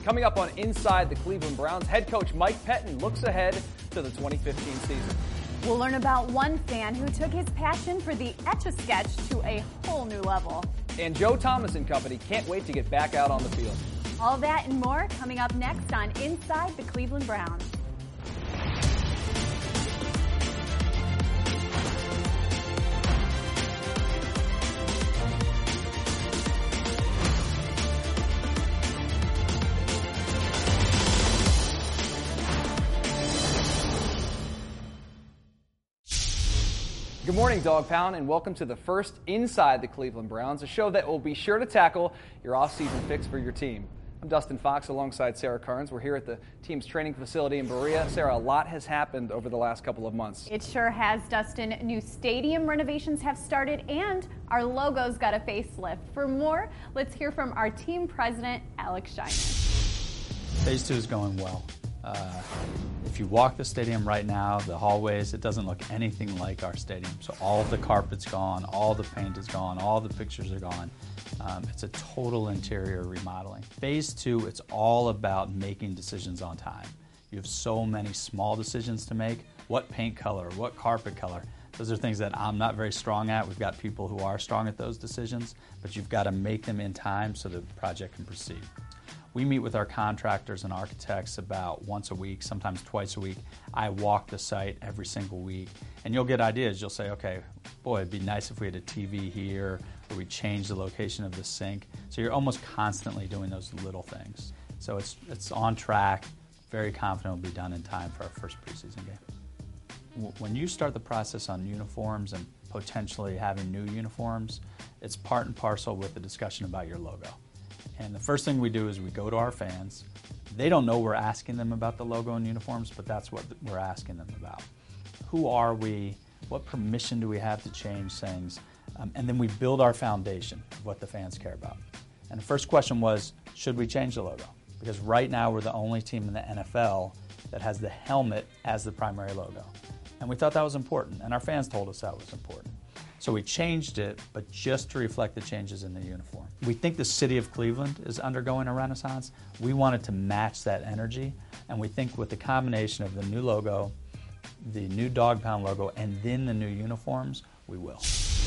Coming up on Inside the Cleveland Browns, head coach Mike Pettine looks ahead to the 2015 season. We'll learn about one fan who took his passion for the Etch-a-Sketch to a whole new level. And Joe Thomas and company can't wait to get back out on the field. All that and more coming up next on Inside the Cleveland Browns. Good morning, Dog Pound, and welcome to the first Inside the Cleveland Browns, a show that will be sure to tackle your off-season fix for your team. I'm Dustin Fox alongside Sarah Carnes. We're here at the team's training facility in Berea. Sarah, a lot has happened over the last couple of months. It sure has, Dustin. New stadium renovations have started, and our logo's got a facelift. For more, let's hear from our team president, Alex Scheiner. Phase 2 is going well. If you walk the stadium right now, the hallways, it doesn't look anything like our stadium. So all of the carpet's gone, all the paint is gone, all the pictures are gone. It's a total interior remodeling. Phase 2, it's all about making decisions on time. You have so many small decisions to make. What paint color, what carpet color? Those are things that I'm not very strong at. We've got people who are strong at those decisions, but you've got to make them in time so the project can proceed. We meet with our contractors and architects about once a week, sometimes twice a week. I walk the site every single week, and you'll get ideas. You'll say, okay, boy, it'd be nice if we had a TV here, or we change the location of the sink. So you're almost constantly doing those little things. So it's on track, very confident it'll be done in time for our first preseason game. When you start the process on uniforms and potentially having new uniforms, it's part and parcel with the discussion about your logo. And the first thing we do is we go to our fans. They don't know we're asking them about the logo and uniforms, but that's what we're asking them about. Who are we? What permission do we have to change things? And then we build our foundation of what the fans care about. And the first question was, should we change the logo? Because right now we're the only team in the NFL that has the helmet as the primary logo. And we thought that was important, and our fans told us that was important. So we changed it, but just to reflect the changes in the uniform. We think the city of Cleveland is undergoing a renaissance. We wanted to match that energy, and we think with the combination of the new logo, the new Dog Pound logo, and then the new uniforms, we will.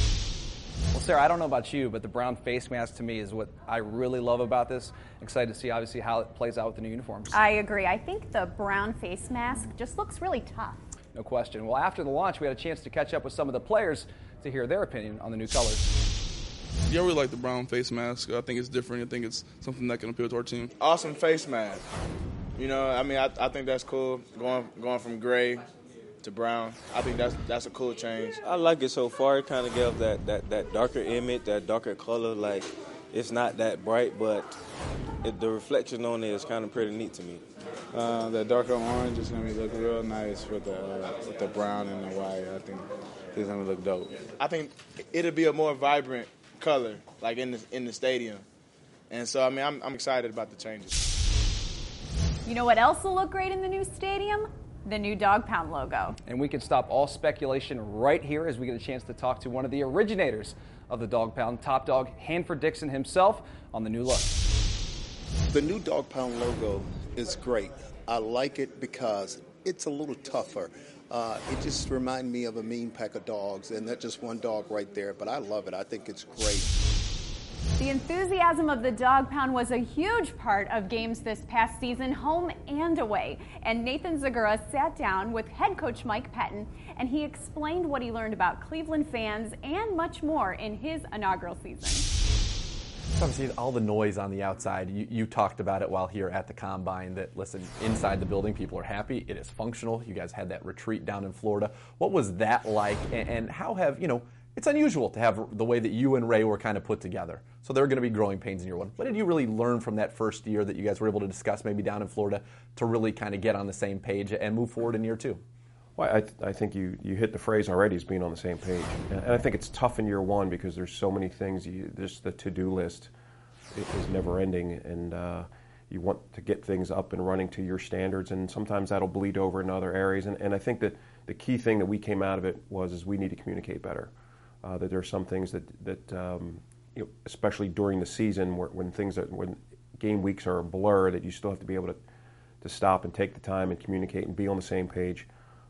Well, Sarah, I don't know about you, but the brown face mask to me is what I really love about this. Excited to see, obviously, how it plays out with the new uniforms. I agree. I think the brown face mask just looks really tough. No question. Well, after the launch, we had a chance to catch up with some of the players to hear their opinion on the new colors. Yeah, I really like the brown face mask. I think it's different. I think it's something that can appeal to our team. Awesome face mask. You know, I mean, I think that's cool. Going from gray to brown. I think that's a cool change. I like it so far. It kind of gives that darker image, that darker color. Like, it's not that bright, but the reflection on it is kind of pretty neat to me. The darker orange is going to look real nice with the brown and the white. I think it's going to look dope. I think it'll be a more vibrant color, like in the stadium. And so, I mean, I'm excited about the changes. You know what else will look great in the new stadium? The new Dog Pound logo. And we can stop all speculation right here as we get a chance to talk to one of the originators of the Dog Pound, Top Dog Hanford Dixon himself, on the new look. The new Dog Pound logo is great. I like it because it's a little tougher. It just reminds me of a mean pack of dogs, and that's just one dog right there, but I love it. I think it's great. The enthusiasm of the Dog Pound was a huge part of games this past season, home and away. And Nathan Zegura sat down with head coach Mike Pettine, and he explained what he learned about Cleveland fans and much more in his inaugural season. Obviously, all the noise on the outside, you talked about it while here at the Combine, that, listen, inside the building, people are happy. It is functional. You guys had that retreat down in Florida. What was that like, and how have, it's unusual to have the way that you and Ray were kind of put together. So there are going to be growing pains in year one. What did you really learn from that first year that you guys were able to discuss maybe down in Florida to really kind of get on the same page and move forward in year two? Well, I think you hit the phrase already as being on the same page. And I think it's tough in year one because there's so many things. Just the to-do list is never ending, and you want to get things up and running to your standards, and sometimes that'll bleed over in other areas. And I think that the key thing that we came out of it is we need to communicate better. That there are some things that especially during the season when game weeks are a blur, that you still have to be able to stop and take the time and communicate and be on the same page.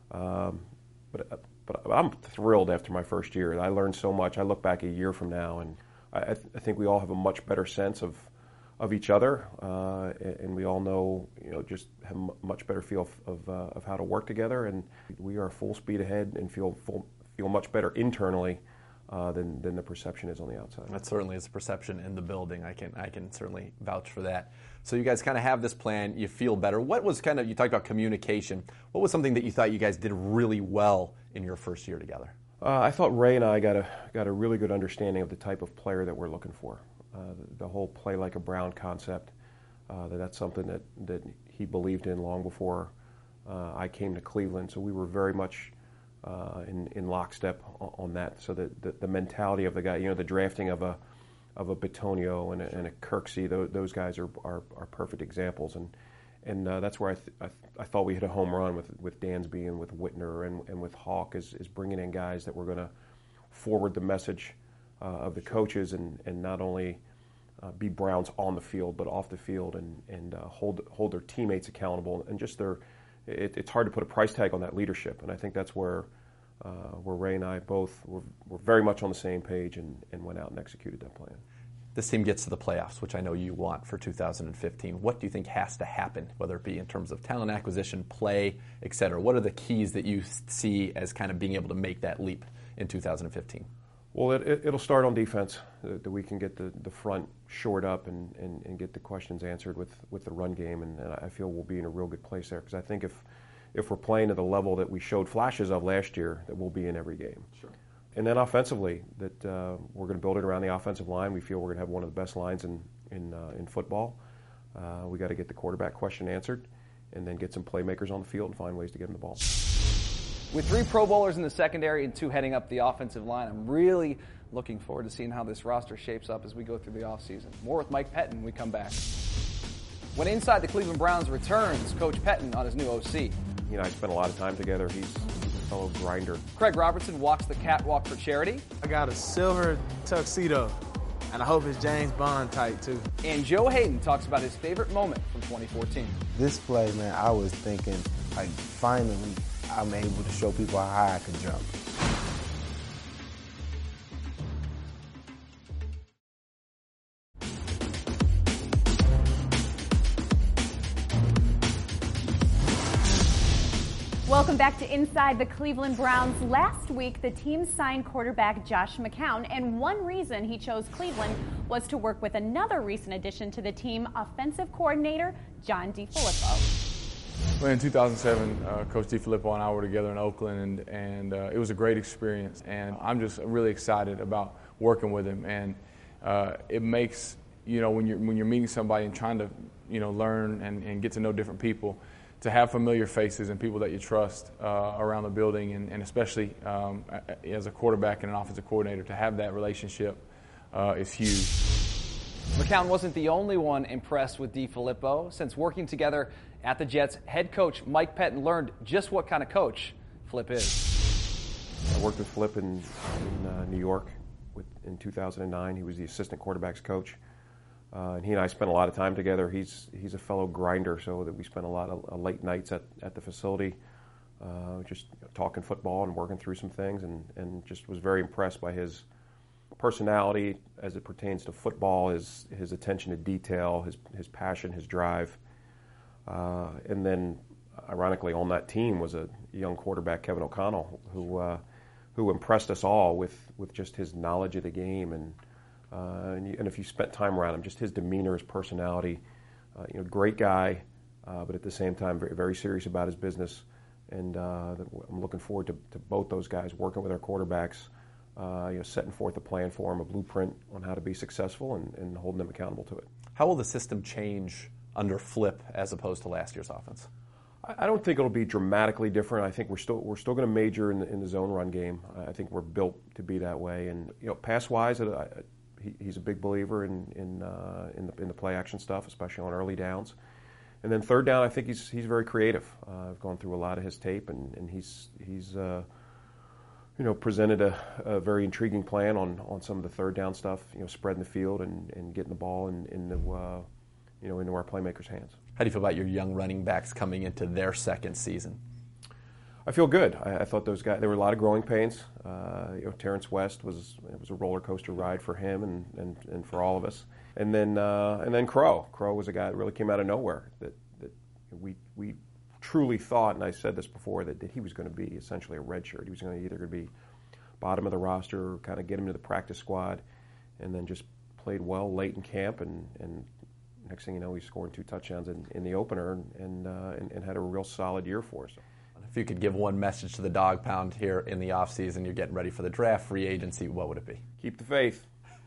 But I'm thrilled after my first year. I learned so much. I look back a year from now, and I think we all have a much better sense of each other, and we all know, just have a much better feel of how to work together. And we are full speed ahead and feel much better internally than the perception is on the outside. That certainly is the perception in the building. I can certainly vouch for that. So you guys kind of have this plan. You feel better. What was you talked about communication. What was something that you thought you guys did really well in your first year together? I thought Ray and I got a really good understanding of the type of player that we're looking for. The whole play like a Brown concept. That's something that he believed in long before I came to Cleveland. So we were very much in lockstep on that. So the mentality of the guy, the drafting of a Bitonio and a Kirksey, those guys are perfect examples. And that's where I thought we hit a home run with Dansby and with Whitner and with Hawk is bringing in guys that were going to forward the message of the coaches and not only be Browns on the field but off the field and hold their teammates accountable and just it's hard to put a price tag on that leadership, and I think that's where Ray and I both were very much on the same page and went out and executed that plan. This team gets to the playoffs, which I know you want for 2015. What do you think has to happen, whether it be in terms of talent acquisition, play, et cetera? What are the keys that you see as kind of being able to make that leap in 2015? Well, it'll start on defense, that we can get the front shored up and get the questions answered with the run game, and I feel we'll be in a real good place there, because I think if we're playing at the level that we showed flashes of last year, that we'll be in every game. Sure. And then offensively, that we're going to build it around the offensive line. We feel we're going to have one of the best lines in football. We got to get the quarterback question answered, and then get some playmakers on the field and find ways to get them the ball. With 3 Pro Bowlers in the secondary and 2 heading up the offensive line, I'm really looking forward to seeing how this roster shapes up as we go through the offseason. More with Mike Pettine when we come back. When Inside the Cleveland Browns returns, Coach Pettine on his new OC. I spent a lot of time together. He's a fellow grinder. Craig Robertson walks the catwalk for charity. I got a silver tuxedo, and I hope it's James Bond type too. And Joe Hayden talks about his favorite moment from 2014. This play, man, I was thinking, finally, I'm able to show people how high I can jump. Welcome back to Inside the Cleveland Browns. Last week, the team signed quarterback Josh McCown, and one reason he chose Cleveland was to work with another recent addition to the team, offensive coordinator John DeFilippo. Well, in 2007, Coach DeFilippo and I were together in Oakland, and it was a great experience. And I'm just really excited about working with him. And it makes, when you're meeting somebody and trying to, learn and get to know different people, to have familiar faces and people that you trust around the building, and especially as a quarterback and an offensive coordinator, to have that relationship is huge. McCown wasn't the only one impressed with DeFilippo. Since working together at the Jets, head coach Mike Pettine learned just what kind of coach Flip is. I worked with Flip in New York in 2009. He was the assistant quarterback's coach. And he and I spent a lot of time together. He's a fellow grinder, so that we spent a lot of late nights at the facility, just talking football and working through some things, and just was very impressed by his personality as it pertains to football, his attention to detail, his passion, his drive. And then, ironically, on that team was a young quarterback, Kevin O'Connell, who impressed us all with just his knowledge of the game and if you spent time around him, just his demeanor, his personality, great guy, but at the same time very, very serious about his business. And I'm looking forward to both those guys working with our quarterbacks, setting forth a plan for them, a blueprint on how to be successful, and holding them accountable to it. How will the system change under Flip as opposed to last year's offense? I don't think it'll be dramatically different. I think we're still going to major in the zone run game. I think we're built to be that way. And pass wise, he's a big believer in the play action stuff, especially on early downs. And then third down, I think he's very creative. I've gone through a lot of his tape, and he's presented a very intriguing plan on some of the third down stuff. Spreading the field and getting the ball in into our playmakers' hands. How do you feel about your young running backs coming into their second season? I feel good. I thought those guys, there were a lot of growing pains. Terrence West was a roller coaster ride for him and for all of us. And then Crow. Crow was a guy that really came out of nowhere that we truly thought, and I said this before, that he was going to be essentially a redshirt. He was going to either be bottom of the roster or kind of get him to the practice squad, and then just played well late in camp, and next thing you know, he's scoring 2 touchdowns in the opener and had a real solid year for us. If you could give one message to the Dog Pound here in the offseason, you're getting ready for the draft, free agency, what would it be? Keep the faith.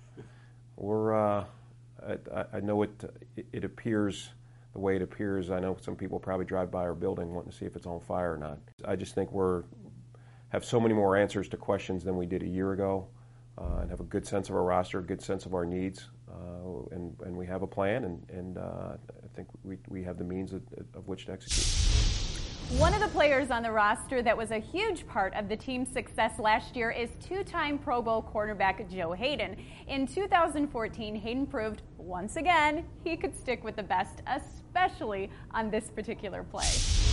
I know it appears the way it appears. I know some people probably drive by our building wanting to see if it's on fire or not. I just think have so many more answers to questions than we did a year ago, and have a good sense of our roster, a good sense of our needs, and we have a plan, and I think we have the means of which to execute. One of the players on the roster that was a huge part of the team's success last year is 2-time Pro Bowl cornerback Joe Haden. In 2014, Haden proved once again he could stick with the best, especially on this particular play.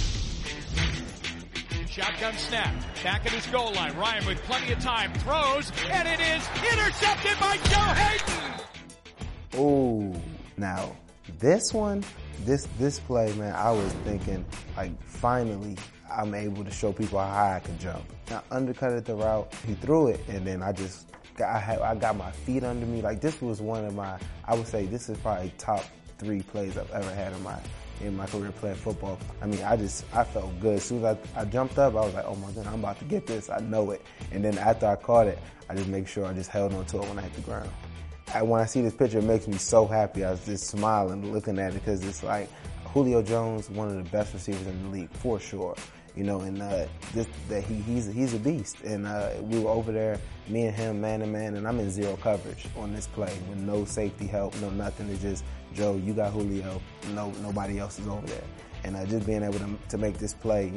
Shotgun snap, back at his goal line. Ryan with plenty of time throws, and it is intercepted by Joe Haden. Ooh, now this one, this play, man, I was thinking, like, finally I'm able to show people how high I can jump. I undercutted the route, he threw it, and then I got my feet under me. Like, this was one of I would say this is probably top 3 plays I've ever had in my career playing football. I mean, I felt good. As soon as I jumped up, I was like, oh my God, I'm about to get this. I know it. And then after I caught it, I just make sure I just held on to it when I hit the ground. When I see this picture, it makes me so happy. I was just smiling looking at it because it's like Julio Jones, one of the best receivers in the league for sure. And he's a beast. And we were over there, me and him, man to man, and I'm in zero coverage on this play with no safety help, no nothing. It's just, Joe, you got Julio. Nobody else is over there. And just being able to make this play,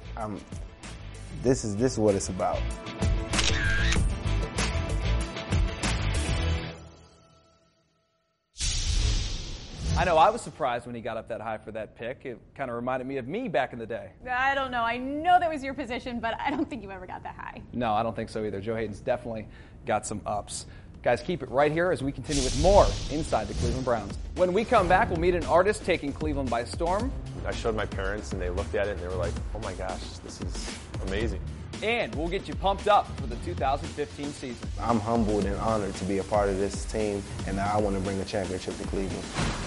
this is what it's about. I know I was surprised when he got up that high for that pick. It kind of reminded me of me back in the day. I don't know. I know that was your position, but I don't think you ever got that high. No, I don't think so either. Joe Haden's definitely got some ups. Guys, keep it right here as we continue with more Inside the Cleveland Browns. When we come back, we'll meet an artist taking Cleveland by storm. I showed my parents, and they looked at it, and they were like, oh my gosh, this is amazing. And we'll get you pumped up for the 2015 season. I'm humbled and honored to be a part of this team, and I want to bring a championship to Cleveland.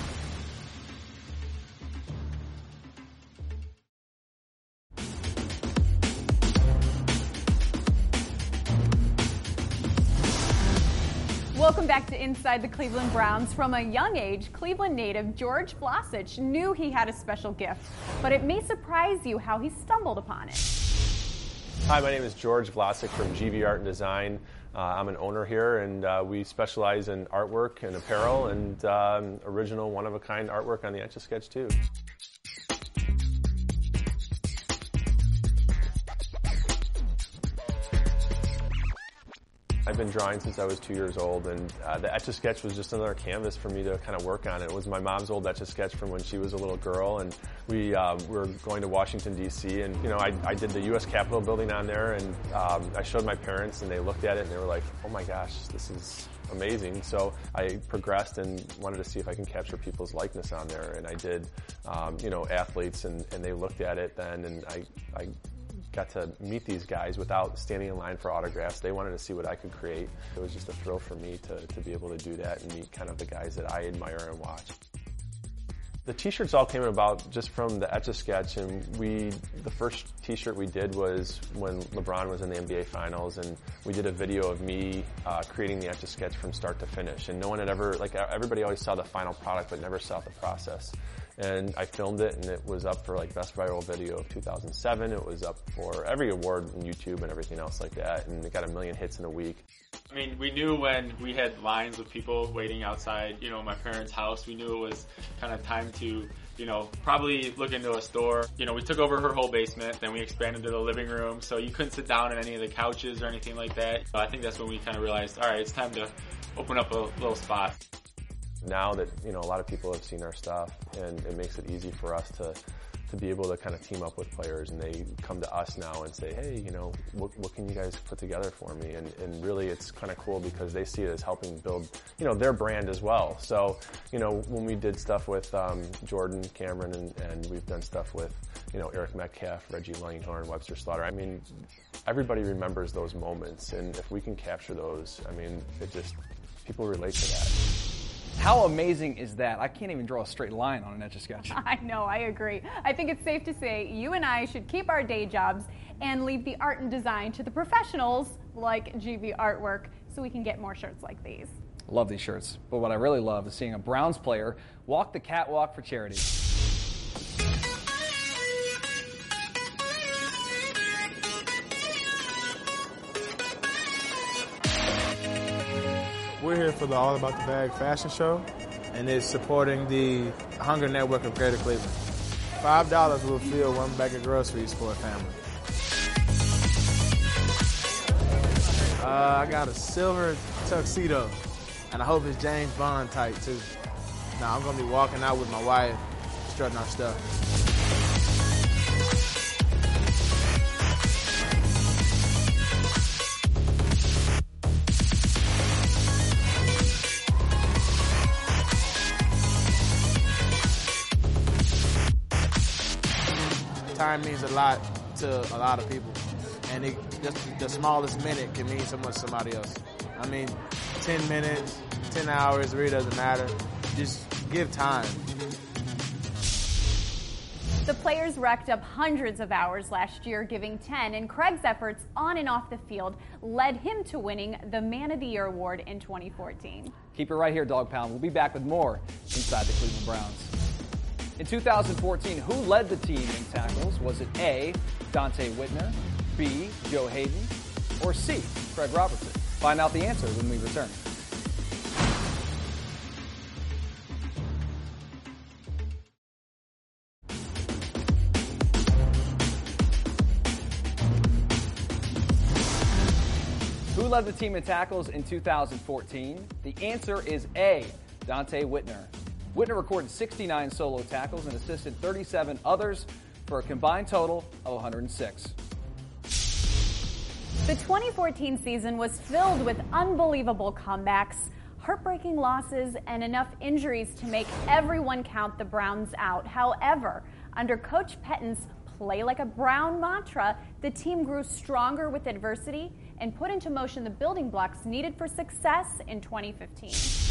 Welcome back to Inside the Cleveland Browns. From a young age, Cleveland native George Vlasic knew he had a special gift, but it may surprise you how he stumbled upon it. Hi, my name is George Vlasic from GV Art and Design. I'm an owner here, and we specialize in artwork and apparel and original one-of-a-kind artwork on the Etch-a-Sketch too. I've been drawing since I was 2 years old, and the Etch-a-Sketch was just another canvas for me to kind of work on. It was my mom's old Etch-a-Sketch from when she was a little girl, and we were going to Washington, D.C., and I did the U.S. Capitol building on there, and I showed my parents, and they looked at it, and they were like, oh my gosh, this is amazing. So I progressed and wanted to see if I can capture people's likeness on there, and I did, athletes, and they looked at it then, and I got to meet these guys without standing in line for autographs. They wanted to see what I could create. It was just a thrill for me to be able to do that and meet kind of the guys that I admire and watch. The t-shirts all came about just from the Etch-a-Sketch, and the first t-shirt we did was when LeBron was in the NBA Finals, and we did a video of me creating the Etch-a-Sketch from start to finish. And no one had ever, everybody always saw the final product but never saw the process. And I filmed it, and it was up for Best Viral Video of 2007. It was up for every award on YouTube and everything else like that, and it got 1 million hits in a week. I mean, we knew when we had lines of people waiting outside, my parents' house, we knew it was kind of time to, probably look into a store. We took over her whole basement, then we expanded to the living room, so you couldn't sit down on any of the couches or anything like that. I think that's when we kind of realized, all right, it's time to open up a little spot. now that, you know, a lot of people have seen our stuff, and it makes it easy for us to be able to kind of team up with players, and they come to us now and say, hey, you know, what can you guys put together for me? And really it's kind of cool because they see it as helping build, you know, their brand as well. So, you know, when we did stuff with Jordan Cameron and we've done stuff with, you know, Eric Metcalf, Reggie Langhorne, Webster Slaughter, I mean, everybody remembers those moments, and if we can capture those, I mean, it just, people relate to that. How amazing is that? I can't even draw a straight line on an Etch-a-Sketch. I know, I agree. I think it's safe to say you and I should keep our day jobs and leave the art and design to the professionals like GB Artwork so we can get more shirts like these. Love these shirts, but what I really love is seeing a Browns player walk the catwalk for charity. We're here for the All About the Bag fashion show, and it's supporting the Hunger Network of Greater Cleveland. $5 will fill one bag of groceries for a family. I got a silver tuxedo, and I hope it's James Bond type too. Now I'm gonna be walking out with my wife, strutting our stuff. Time means a lot to a lot of people, and just the smallest minute can mean so much to somebody else. I mean, 10 minutes, 10 hours, it really doesn't matter. Just give time. The players racked up hundreds of hours last year, giving 10, and Craig's efforts on and off the field led him to winning the Man of the Year award in 2014. Keep it right here, Dog Pound. We'll be back with more inside the Cleveland Browns. In 2014, who led the team in tackles? Was it A, Dante Whitner, B, Joe Hayden, or C, Craig Robertson? Find out the answer when we return. Who led the team in tackles in 2014? The answer is A, Dante Whitner. Whitner recorded 69 solo tackles and assisted 37 others for a combined total of 106. The 2014 season was filled with unbelievable comebacks, heartbreaking losses, and enough injuries to make everyone count the Browns out. However, under Coach Pettin's play like a Brown mantra, the team grew stronger with adversity and put into motion the building blocks needed for success in 2015.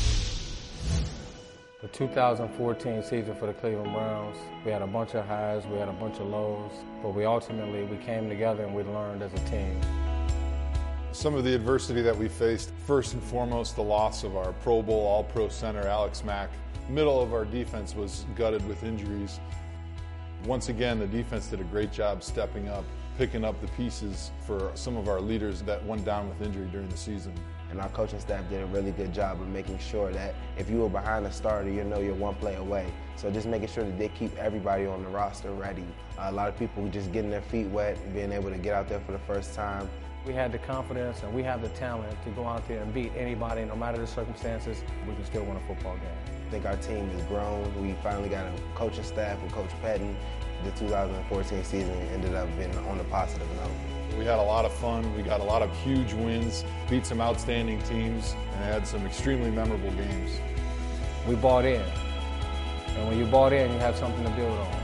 The 2014 season for the Cleveland Browns, we had a bunch of highs, we had a bunch of lows, but we came together and we learned as a team. Some of the adversity that we faced, first and foremost, the loss of our Pro Bowl All-Pro center, Alex Mack. Middle of our defense was gutted with injuries. Once again, the defense did a great job stepping up, picking up the pieces for some of our leaders that went down with injury during the season. And our coaching staff did a really good job of making sure that if you were behind the starter, you know you're one play away. So just making sure that they keep everybody on the roster ready. A lot of people just getting their feet wet, being able to get out there for the first time. We had the confidence and we have the talent to go out there and beat anybody, no matter the circumstances. We can still win a football game. I think our team has grown. We finally got a coaching staff with Coach Pettin. The 2014 season ended up being on a positive note. We had a lot of fun. We got a lot of huge wins, beat some outstanding teams, and had some extremely memorable games. We bought in. And when you bought in, you have something to build on.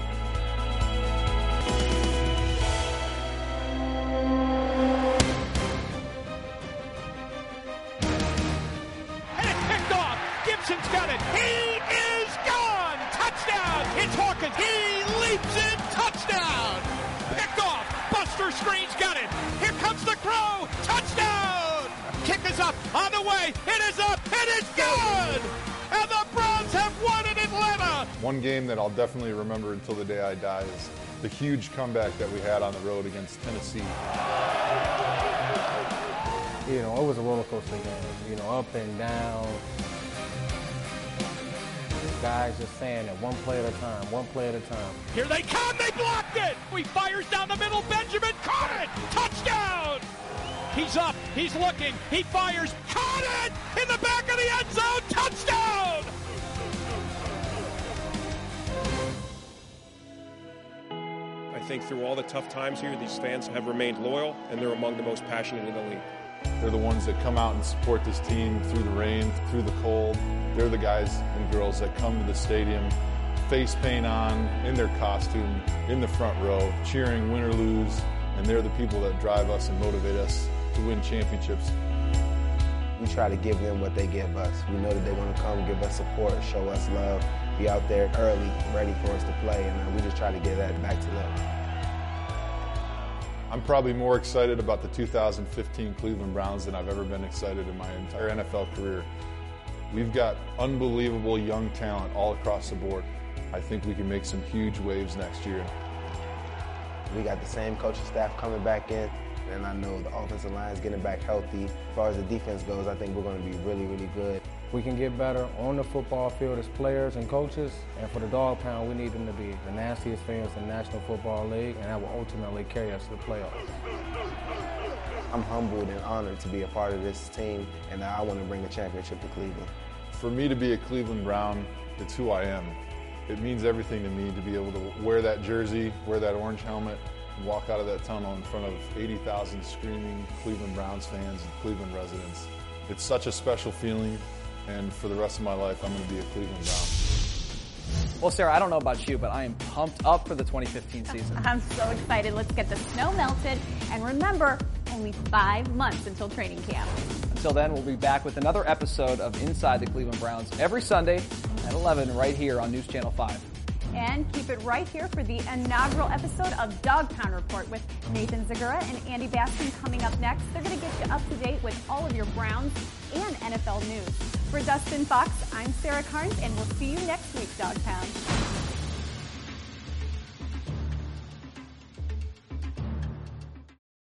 And it's picked off. Gibson's got it. He is gone. Touchdown. It's Hawkins. He leaps in. Touchdown. Picked off. Buster Screen's got it. Here comes the Crow. Touchdown. Kick is up. On the way. It is up. It is good. And the Browns have won in Atlanta. One game that I'll definitely remember until the day I die is the huge comeback that we had on the road against Tennessee. You know, it was a roller coaster game, you know, up and down. Guys just saying it one play at a time, one play at a time. Here they come, they blocked it! He fires down the middle, Benjamin caught it! Touchdown! He's up, he's looking, he fires, caught it! In the back of the end zone, touchdown! think through all the tough times here, these fans have remained loyal, and they're among the most passionate in the league. They're the ones that come out and support this team through the rain, through the cold. They're the guys and girls that come to the stadium, face paint on, in their costume, in the front row, cheering win or lose, and they're the people that drive us and motivate us to win championships. We try to give them what they give us. We know that they're going to come give us support, show us love, be out there early, ready for us to play, and we just try to give that back to them. I'm probably more excited about the 2015 Cleveland Browns than I've ever been excited in my entire NFL career. We've got unbelievable young talent all across the board. I think we can make some huge waves next year. We got the same coaching staff coming back in, and I know the offensive line is getting back healthy. As far as the defense goes, I think we're going to be really, really good. We can get better on the football field as players and coaches, and for the Dog Pound, we need them to be the nastiest fans in the National Football League, and that will ultimately carry us to the playoffs. I'm humbled and honored to be a part of this team, and I want to bring a championship to Cleveland. For me to be a Cleveland Brown, it's who I am. It means everything to me to be able to wear that jersey, wear that orange helmet, and walk out of that tunnel in front of 80,000 screaming Cleveland Browns fans and Cleveland residents. It's such a special feeling, and for the rest of my life, I'm going to be a Cleveland Brown. Well, Sarah, I don't know about you, but I am pumped up for the 2015 season. I'm so excited. Let's get the snow melted. And remember, only 5 months until training camp. Until then, we'll be back with another episode of Inside the Cleveland Browns every Sunday at 11 right here on News Channel 5. And keep it right here for the inaugural episode of Dog Pound Report with Nathan Zagura and Andy Baskin coming up next. They're going to get you up to date with all of your Browns and NFL news. For Dustin Fox, I'm Sarah Carnes, and we'll see you next week, Dog Pound.